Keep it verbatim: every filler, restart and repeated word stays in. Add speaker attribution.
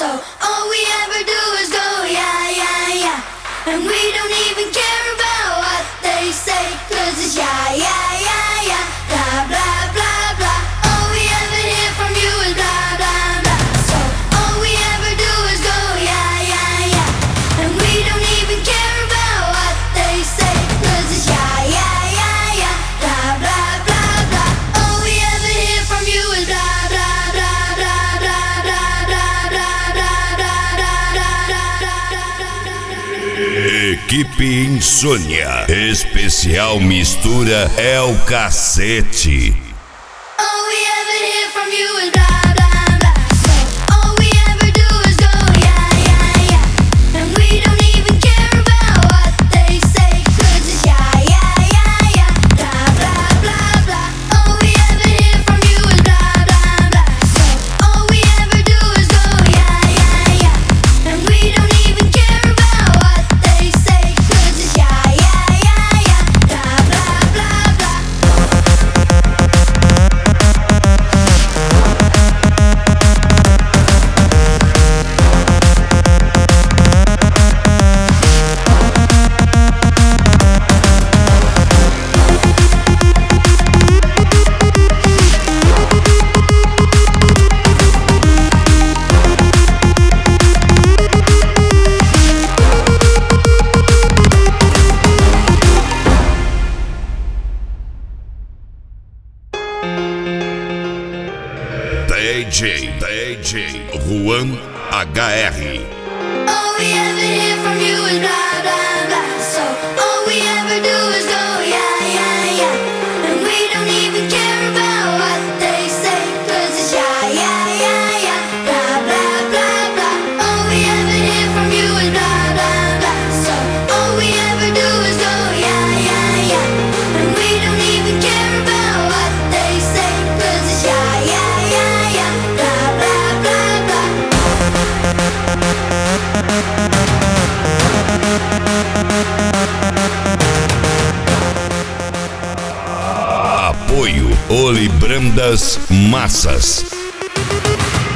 Speaker 1: So all we ever do is go, yeah, yeah, yeah. And we don't even care about what they say, cause it's yeah, yeah, yeah, yeah. Blah, blah, blah, blah. All we ever hear from you is blah, blah, blah. So all we ever do is go, yeah, yeah, yeah. And we don't even care about what they say, cause it's yeah, yeah, yeah, yeah. Blah, blah, blah, blah. All we ever hear from you is blah, blah, blah, blah, blah, blah, blah, blah, blah,
Speaker 2: Equipe Insônia. Especial Mistura é o cacete.
Speaker 1: All we ever hear from you is blah, blah, blah. So all we ever do is go, yeah, yeah, yeah. And we don't even care about what they say, cause it's yeah, yeah, yeah, yeah. Blah, blah, blah, blah. All we ever hear from you is blah, blah, blah. So all we ever do is go, yeah, yeah, yeah. And we don't even care about what they say, cause it's yeah, yeah, yeah, yeah. Blah, blah, blah, blah.
Speaker 2: D J, D J Juan H R.
Speaker 1: All we ever hear from you is blah, blah, blah. So all we ever do is go, yeah, yeah, yeah. And we don't even care about what they say, cause it's yeah, yeah, yeah, yeah. Blah, blah, blah, blah. All we ever hear from you is blah, blah, blah. So all we ever do is go, yeah, yeah, yeah. And we don't even care about what they say, cause it's yeah, yeah, yeah, yeah. Blah, blah, blah, blah.
Speaker 2: Apoio Olibrandas Massas.